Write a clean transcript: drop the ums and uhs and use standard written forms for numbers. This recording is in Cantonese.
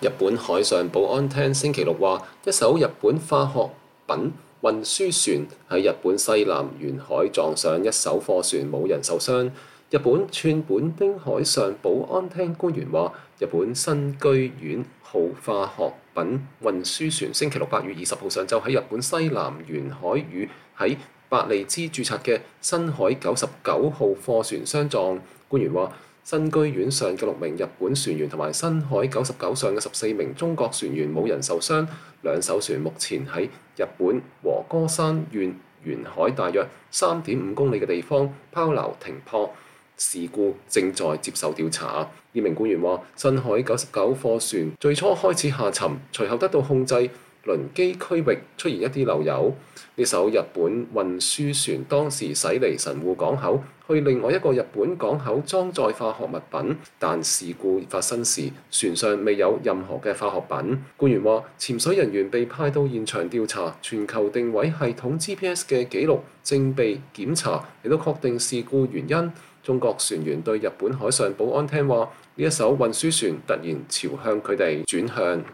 日本海上保安廳星期六話，一艘日本化學品運輸船喺日本西南沿海撞上一艘貨船，冇人受傷。日本寸本町海上保安廳官員話，日本新居丸號化學品運輸船星期六8月20號上晝喺日本西南沿海與喺伯利茲註冊嘅新海99號貨船相撞。官員話，新居丸上嘅6名日本船員同埋新海99上嘅14名中國船員冇人受傷，兩艘船目前喺日本和歌山縣沿海大約3.5公里嘅地方拋錨停泊，事故正在接受調查。呢名官員話，新海99貨船最初開始下沉，隨後得到控制，輪機區域出現一啲漏油。呢艘日本運輸船當時駛離神戶港口，去另外一個日本港口裝載化學物品，但事故發生時，船上未有任何嘅化學品。官員話，潛水人員被派到現場調查，全球定位系統 GPS 嘅記錄正被檢查，亦都確定事故原因。中國船員對日本海上保安廳話，呢一艘運輸船突然朝向佢哋轉向。